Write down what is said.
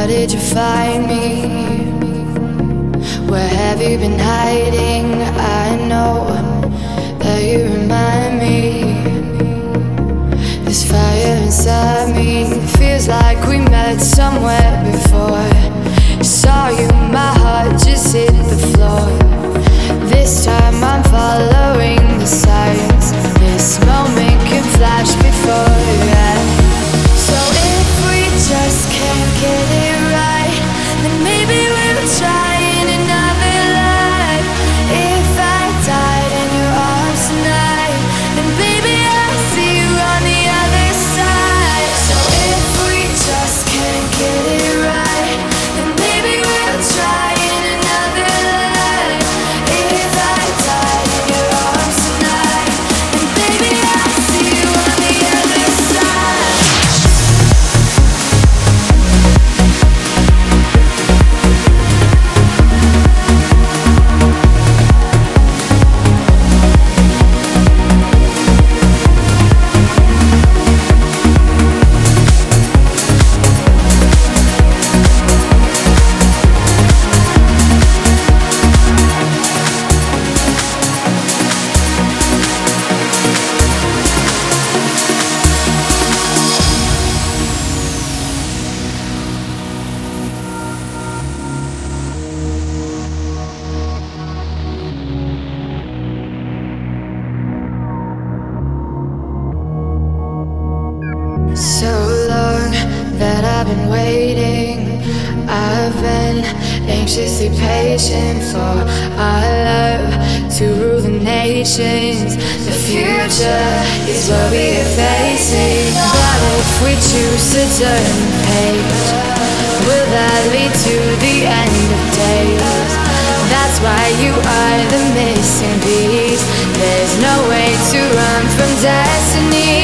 did you find me? Where have you been hiding? I know that you remind me. This fire inside me feels like we met somewhere before. Saw you, my heart just hit the floor. This time I'm following the signs. This moment can flash before your eyes. So if we just can't get it right, then maybe we'll try in another life. If I died in your arms tonight, then baby I'll see you on the other side. So if we just can't get it right, then maybe we'll try in another life. If I died in your arms tonight, then baby I'll see you on the other side. So long that I've been waiting. I've been anxiously patient for our love to rule the nations. The future is what we are facing. But if we choose to turn the page, will that lead to the end of days? That's why you are the missing piece. There's no way to run from destiny.